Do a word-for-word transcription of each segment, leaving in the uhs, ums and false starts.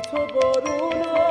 تو بارونا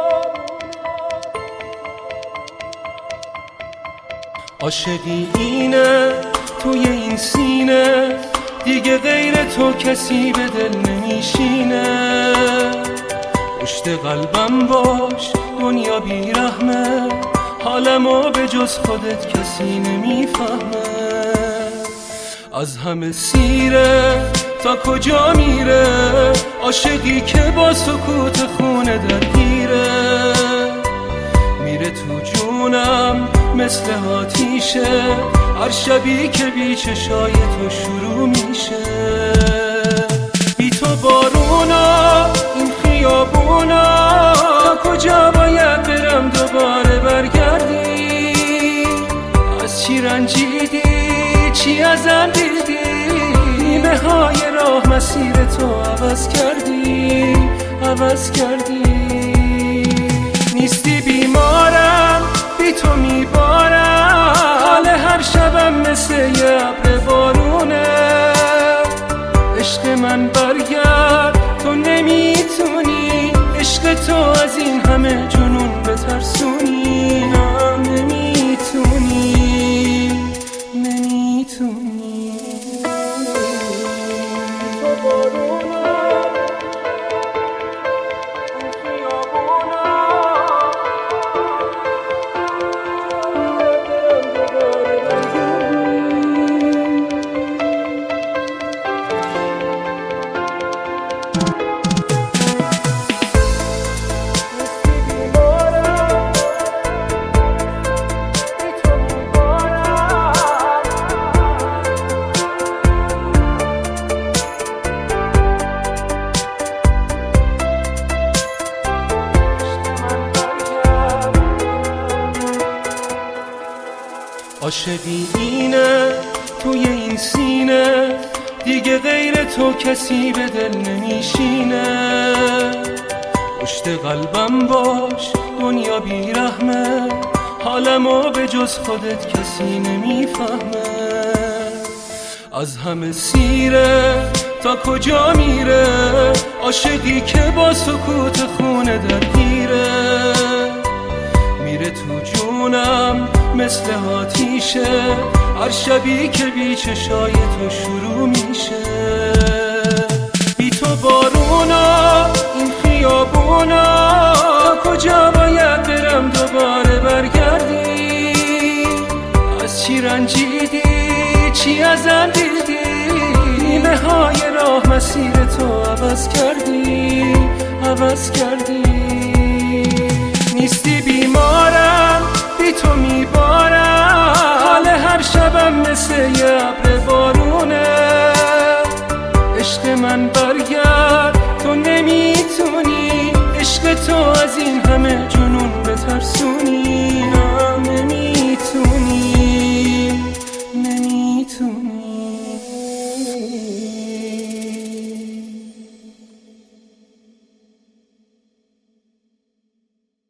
عاشقی اینه توی این سینه، دیگه غیر تو کسی به دل نمیشینه. پشت قلبم باش دنیا بیرحمه، حالمو به جز خودت کسی نمیفهمه. از همه سیره تا کجا میره، عاشقی که با سکوت خونه درگیره. میره تو جونم مثل آتیشه، هر شبی که بی چشای تو شروع میشه. بی تو بارونا این خیابونا، تا کجا باید برم دوباره برگردی؟ از چی رنجیدی چی ازم دیدی؟ نیمه های راه مسیر تو عوض کردی عوض کردی. نیستی بیمارم بی تو میبارم، حال هر شبم مثل یه ابر بارونه. عشق من برگرد تو نمیتونی، عشق تو از این همه جنون بترسونی. نه نمیتونی نمیتونی. تو بارونا این خیابونا، عاشقی اینه توی این سینه، دیگه غیر تو کسی به دل نمیشینه. پشت قلبم باش دنیا بیرحمه، حالمو به جز خودت کسی نمیفهمه. از همه سیره تا کجا میره، عاشقی که با سکوت خونه درگیره. میره تو جونم مثل آتیشه، هر شبی که بی چشای تو شروع میشه. بی تو بارونا این خیابونا، کجا باید برم دوباره برگردی؟ از چی رنجیدی چی ازم دیدی؟ نیمه های راه مسیر تو عوض کردی عوض کردی. نیستی بیمارم بی تو میبارم، حال هر شبم مثل یه ابر بارونه. عشق من برگرد تو نمیتونی، عشق تو از این همه جنون بترسونی.